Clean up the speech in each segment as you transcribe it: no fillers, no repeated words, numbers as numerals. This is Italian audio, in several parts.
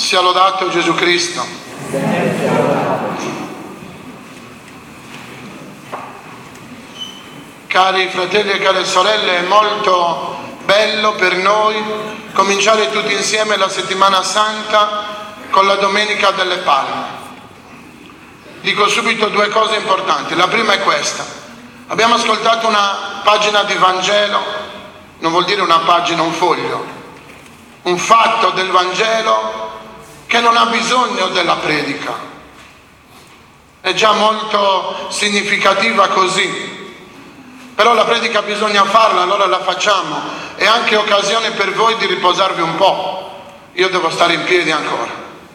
Sia lodato Gesù Cristo. Cari fratelli e care sorelle, è molto bello per noi cominciare tutti insieme la settimana santa con la Domenica delle Palme. Dico subito due cose importanti. La prima è questa: abbiamo ascoltato una pagina di Vangelo, non vuol dire una pagina, un foglio, un fatto del Vangelo che non ha bisogno della predica, è già molto significativa così. Però la predica bisogna farla, allora la facciamo. È anche occasione per voi di riposarvi un po'. Io devo stare in piedi ancora.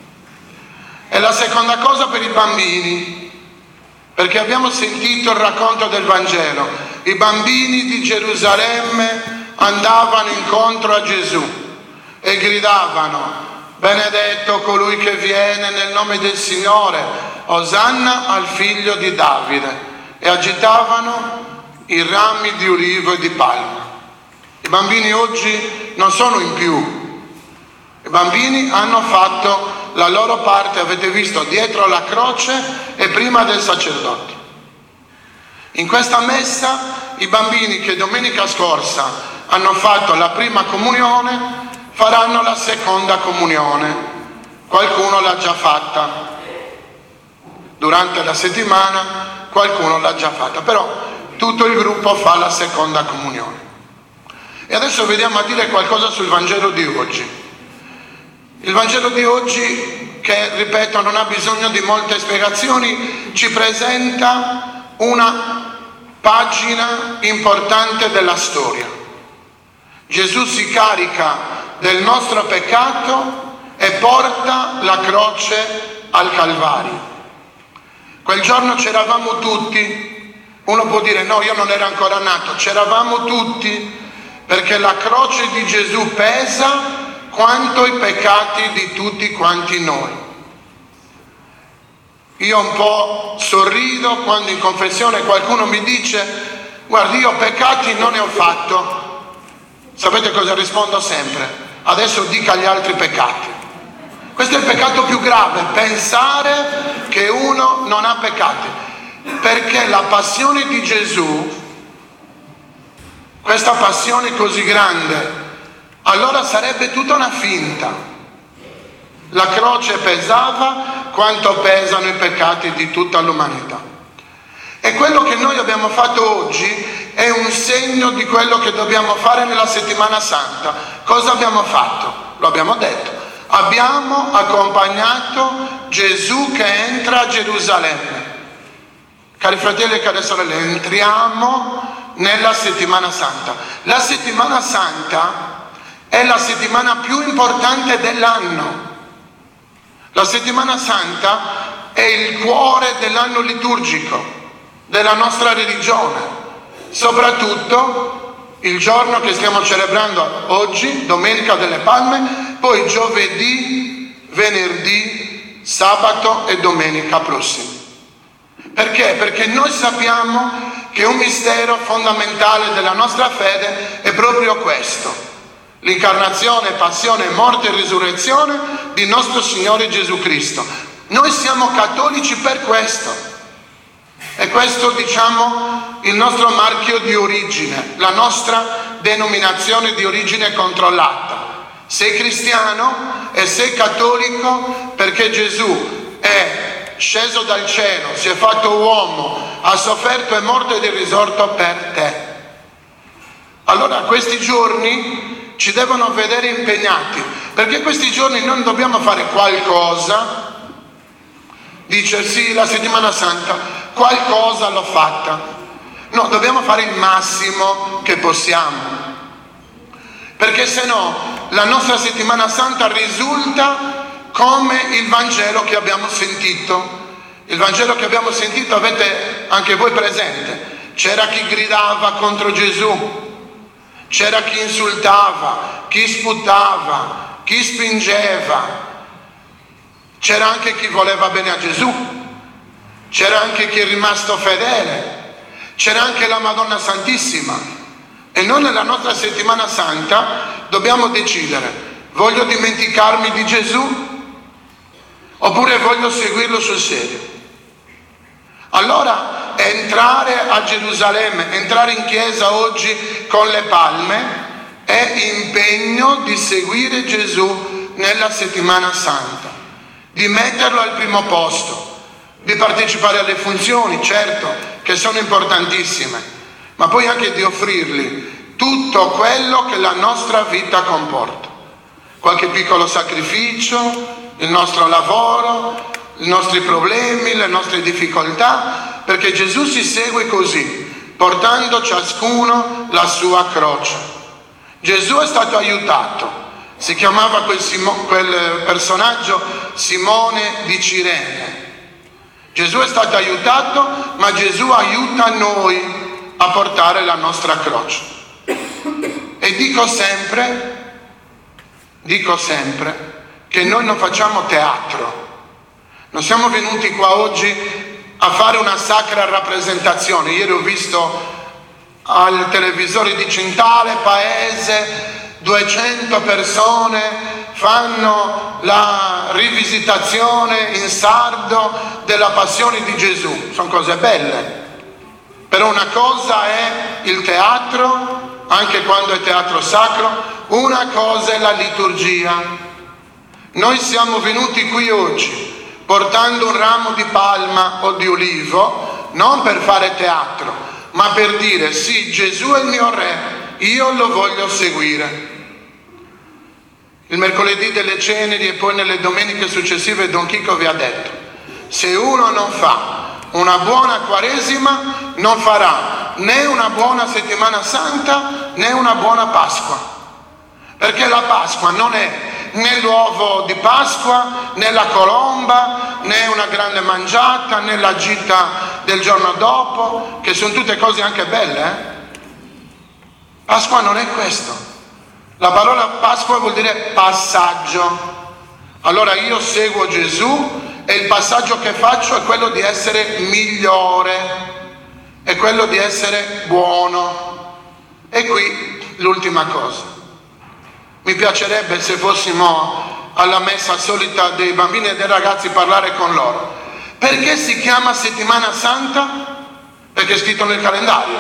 E la seconda cosa per i bambini, perché abbiamo sentito il racconto del Vangelo. I bambini di Gerusalemme andavano incontro a Gesù e gridavano: benedetto colui che viene nel nome del Signore, Osanna al figlio di Davide, e agitavano i rami di ulivo e di palma. I bambini oggi non sono in più, i bambini hanno fatto la loro parte, avete visto, dietro la croce e prima del sacerdote. In questa messa i bambini che domenica scorsa hanno fatto la prima comunione faranno la seconda comunione. Qualcuno l'ha già fatta durante la settimana, qualcuno l'ha già fatta, però tutto il gruppo fa la seconda comunione. E adesso vediamo a dire qualcosa sul Vangelo di oggi. Il Vangelo di oggi, che ripeto non ha bisogno di molte spiegazioni, ci presenta una pagina importante della storia. Gesù si carica del nostro peccato e porta la croce al Calvario. Quel giorno c'eravamo tutti. Uno può dire: no, io non ero ancora nato. C'eravamo tutti, perché la croce di Gesù pesa quanto i peccati di tutti quanti noi. Io un po' sorrido quando in confessione qualcuno mi dice: guardi, io peccati non ne ho fatto. Sapete cosa rispondo sempre? Adesso dica gli altri peccati. Questo è il peccato più grave, pensare che uno non ha peccati. Perché la passione di Gesù, questa passione così grande, allora sarebbe tutta una finta. La croce pesava quanto pesano i peccati di tutta l'umanità. E quello che noi abbiamo fatto oggi è un segno di quello che dobbiamo fare nella settimana santa. Cosa abbiamo fatto? Lo abbiamo detto. Abbiamo accompagnato Gesù che entra a Gerusalemme. Cari fratelli e care sorelle, entriamo nella settimana santa. La settimana santa è la settimana più importante dell'anno. La settimana santa è il cuore dell'anno liturgico, della nostra religione. Soprattutto il giorno che stiamo celebrando oggi, Domenica delle Palme, poi giovedì, venerdì, sabato e domenica prossima. Perché? Perché noi sappiamo che un mistero fondamentale della nostra fede è proprio questo: l'incarnazione, passione, morte e risurrezione di nostro Signore Gesù Cristo. Noi siamo cattolici per questo. E questo, diciamo, il nostro marchio di origine, la nostra denominazione di origine controllata. Sei cristiano e sei cattolico perché Gesù è sceso dal cielo, si è fatto uomo, ha sofferto, è morto ed è risorto per te. Allora questi giorni ci devono vedere impegnati, perché questi giorni non dobbiamo fare qualcosa, dice sì, la settimana santa, qualcosa l'ho fatta. No, dobbiamo fare il massimo che possiamo, perché se no la nostra settimana santa risulta come il Vangelo che abbiamo sentito. Il Vangelo che abbiamo sentito avete anche voi presente. C'era chi gridava contro Gesù, c'era chi insultava, chi sputava, chi spingeva, c'era anche chi voleva bene a Gesù, c'era anche chi è rimasto fedele, c'era anche la Madonna Santissima. E noi nella nostra settimana santa dobbiamo decidere: voglio dimenticarmi di Gesù Oppure voglio seguirlo sul serio? Allora entrare a Gerusalemme, entrare in chiesa oggi con le palme è impegno di seguire Gesù nella settimana santa, di metterlo al primo posto, di partecipare alle funzioni, certo, che sono importantissime, ma poi anche di offrirgli tutto quello che la nostra vita comporta. Qualche piccolo sacrificio, il nostro lavoro, i nostri problemi, le nostre difficoltà, perché Gesù si segue così, portando ciascuno la sua croce. Gesù è stato aiutato, si chiamava quel personaggio Simone di Cirene. Gesù è stato aiutato, ma Gesù aiuta noi a portare la nostra croce. E dico sempre che noi non facciamo teatro. Non siamo venuti qua oggi a fare una sacra rappresentazione. Ieri ho visto al televisore di Cintale, paese, 200 persone fanno la rivisitazione in sardo della passione di Gesù. Sono cose belle. Però una cosa è il teatro, anche quando è teatro sacro, una cosa è la liturgia. Noi siamo venuti qui oggi portando un ramo di palma o di ulivo, non per fare teatro, ma per dire sì, Gesù è il mio re, io lo voglio seguire. Il mercoledì delle ceneri e poi nelle domeniche successive Don Chico vi ha detto: se uno non fa una buona Quaresima, non farà né una buona settimana santa né una buona Pasqua, perché la Pasqua non è né l'uovo di Pasqua, né la colomba, né una grande mangiata, né la gita del giorno dopo, che sono tutte cose anche belle. Pasqua non è questo. La parola Pasqua vuol dire passaggio. Allora io seguo Gesù e il passaggio che faccio è quello di essere migliore, è quello di essere buono. E qui l'ultima cosa. Mi piacerebbe, se fossimo alla messa solita dei bambini e dei ragazzi, parlare con loro. Perché si chiama settimana santa? Perché è scritto nel calendario.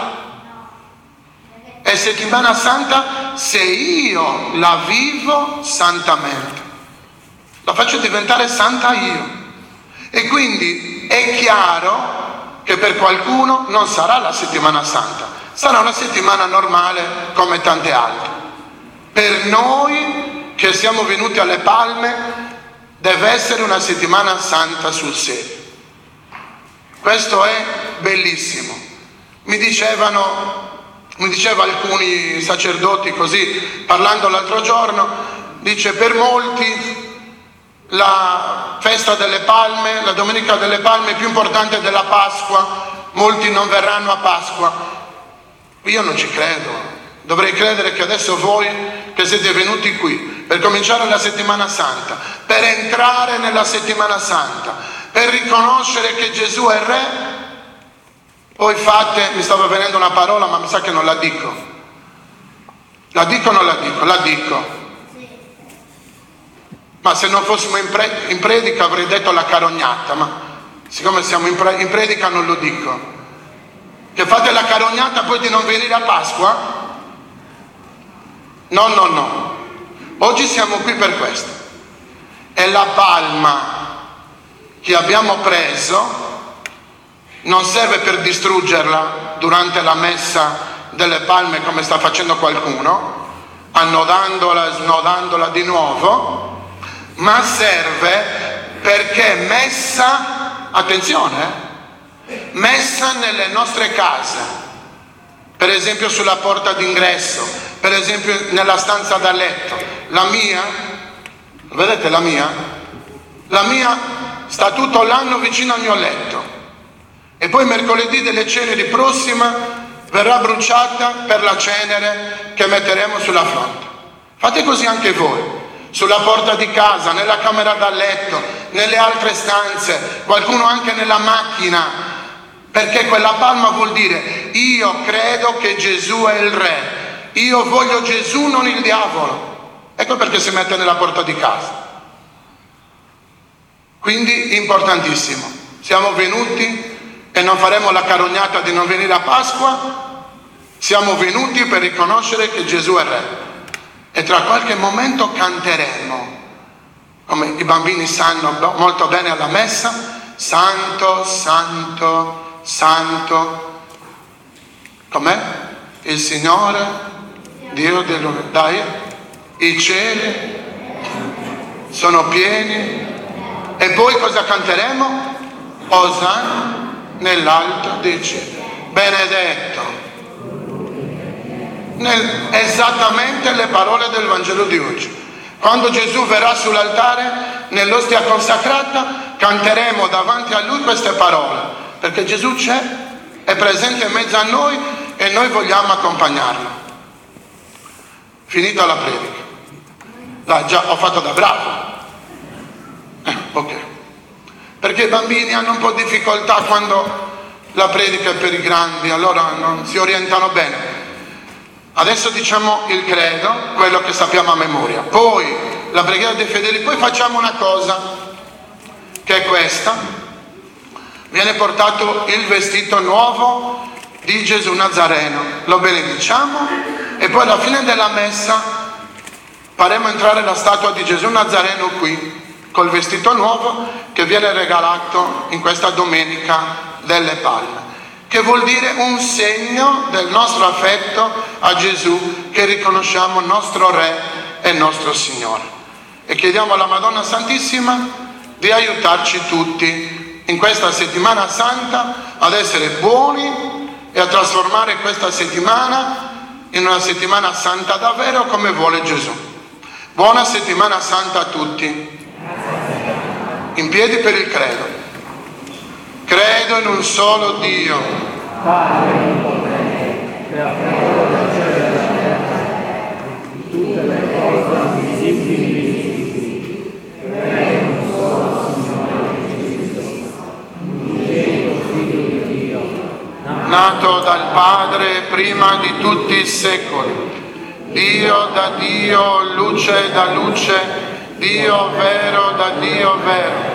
È settimana santa se io la vivo santamente. La faccio diventare santa io. E quindi è chiaro che per qualcuno non sarà la settimana santa, sarà una settimana normale come tante altre. Per noi che siamo venuti alle palme deve essere una settimana santa sul serio. Questo è bellissimo. Mi diceva alcuni sacerdoti così, parlando l'altro giorno, dice: per molti la festa delle palme, la domenica delle palme è più importante della Pasqua, molti non verranno a Pasqua. Io non ci credo. Dovrei credere che adesso voi che siete venuti qui per cominciare la settimana santa, per entrare nella settimana santa, per riconoscere che Gesù è Re, poi fate, mi stava venendo una parola ma mi sa che non la dico. La dico o non la dico? La dico. Ma se non fossimo in predica avrei detto la carognata, ma siccome siamo in predica non lo dico. Che fate la carognata poi di non venire a Pasqua? No. Oggi siamo qui per questo. E la palma che abbiamo preso non serve per distruggerla durante la messa delle palme come sta facendo qualcuno, annodandola e snodandola di nuovo, ma serve perché messa, attenzione, messa nelle nostre case, per esempio sulla porta d'ingresso, per esempio nella stanza da letto. La mia, vedete la mia? La mia sta tutto l'anno vicino al mio letto e poi mercoledì delle ceneri prossima verrà bruciata per la cenere che metteremo sulla fronte. Fate così anche voi, sulla porta di casa, nella camera da letto, nelle altre stanze, qualcuno anche nella macchina, perché quella palma vuol dire: io credo che Gesù è il Re, io voglio Gesù, non il diavolo. Ecco perché si mette nella porta di casa. Quindi importantissimo, siamo venuti e non faremo la carognata di non venire a Pasqua, siamo venuti per riconoscere che Gesù è Re e tra qualche momento canteremo, come i bambini sanno molto bene alla messa, Santo, Santo, Santo, com'è? Il Signore, Dio dell'universo, dai, i cieli sono pieni. E poi cosa canteremo? Osanna nell'alto dei cieli. Benedetto. Esattamente le parole del Vangelo di oggi. Quando Gesù verrà sull'altare, nell'ostia consacrata, canteremo davanti a Lui queste parole. Perché Gesù c'è, è presente in mezzo a noi e noi vogliamo accompagnarlo. Finita la predica. Dai, già ho fatto da bravo. Ok, perché i bambini hanno un po' di difficoltà quando la predica è per i grandi, allora non si orientano bene. Adesso diciamo il credo, quello che sappiamo a memoria, poi la preghiera dei fedeli, poi facciamo una cosa che è questa: viene portato il vestito nuovo di Gesù Nazareno, lo benediciamo e poi alla fine della messa faremo entrare la statua di Gesù Nazareno qui col vestito nuovo che viene regalato in questa domenica delle Palme, che vuol dire un segno del nostro affetto a Gesù, che riconosciamo nostro Re e nostro Signore. E chiediamo alla Madonna Santissima di aiutarci tutti in questa settimana santa ad essere buoni e a trasformare questa settimana in una settimana santa davvero come vuole Gesù. Buona settimana santa a tutti. In piedi per il credo. Credo in un solo Dio, Padre onnipotente, creatore del cielo e della terra, di tutte le cose visibili e invisibili. Credo in un solo Signore Gesù Cristo, unigenito Figlio di Dio, nato dal Padre prima di tutti i secoli, Dio da Dio, luce da luce, Dio vero da Dio vero,